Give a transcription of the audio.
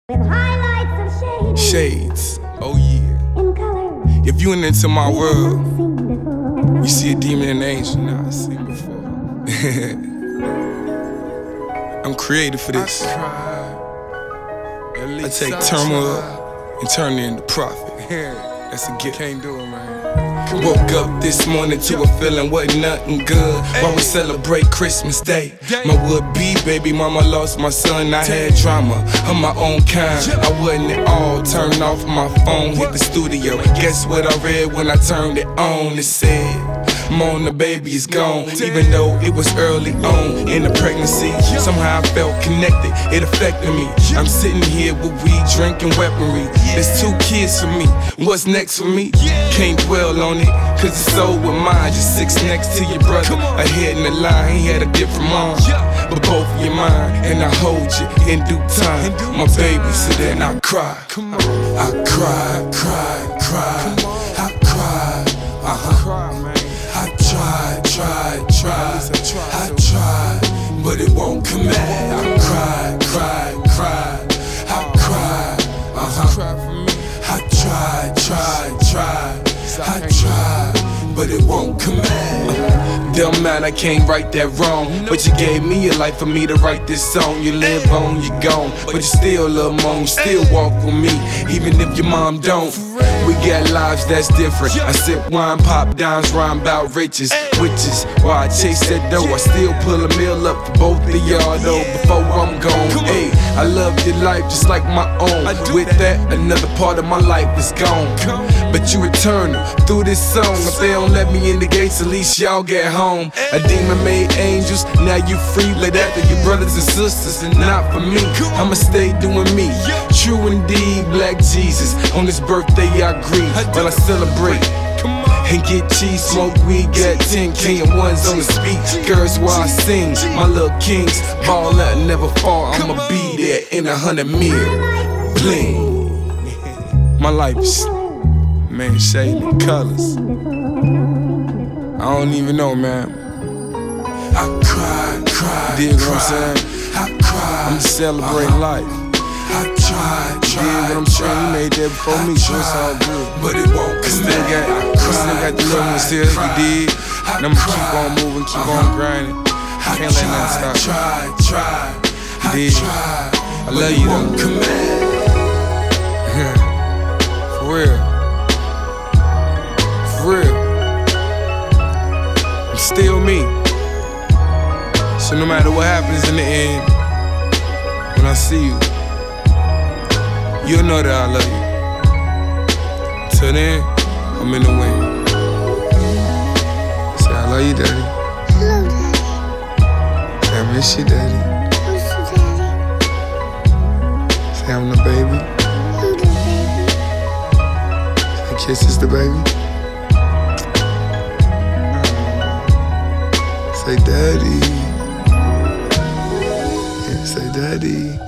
With highlights of Shades, oh yeah. in color. If you ain't into my We have world, not seen before. you see a demon and an angel. Nah, I've seen before. I'm created for this. I take turmoil and turn it into profit. That's a gift. Can't do it, man. Woke up this morning to a feeling wasn't nothing good. While we celebrate Christmas Day, my would-be baby mama lost my son. I had drama of my own kind. I wasn't at all. Turned off my phone, hit the studio. Guess what I read when I turned it on? It said, Mom, the baby is gone. Even though it was early on in the pregnancy, somehow I felt connected, it affected me. I'm sitting here with weed, drinking weaponry. There's 2 kids for me, what's next for me? Can't dwell on it, cause it's so with mine. Just 6 next to your brother, ahead in the line, he had a different mom. But both of you mine, and I hold you in due time. My baby, so then I cry. I cry, cry, cry. I cry, I tried, but it won't come back. I cried, I cried, I tried, but it won't come back. Dumb man, I can't right that wrong, but you gave me a life for me to write this song. You live on, you gone, but you still love mom, you still walk with me, even if your mom don't. We got lives that's different. I sip wine, pop dimes, rhyme about riches, witches. While I chase that dough, I still pull a meal up for both of y'all though. Before I'm gone, hey, I love your life just like my own. With that, another part of my life is gone. But you return through this song. If they don't let me in the gates, at least y'all get home. A demon made angels, now you free. Let after your brothers and sisters, and not for me. I'ma stay doing me. True indeed, Black Jesus. On this birthday I grieve, but I celebrate and get cheese, smoke weed, got 10K and ones on the speak. Girls while I sing, my little kings ball out and never fall. I'ma be there in 100 mil. Bling. My life is, man, shade and colors. I don't even know, man. I cried, dig what I'm saying? I'm just celebrating life. I tried, you did what I'm saying? You made that before me, so it's all good. But it won't come back. Still got the little ones here, you did. And I'ma keep on moving, keep on grinding. Can't let nothing stop me. You did. I love you though. For real. For real. I'm still me. So no matter what happens in the end, when I see you, you'll know that I love you. Till then, I'm in the wind. Say I love you, daddy. Hello, Daddy. Say I miss you, daddy. Miss you, Daddy. Say I'm the baby. I'm the baby. Say kisses the baby. Say daddy. Yeah, say daddy.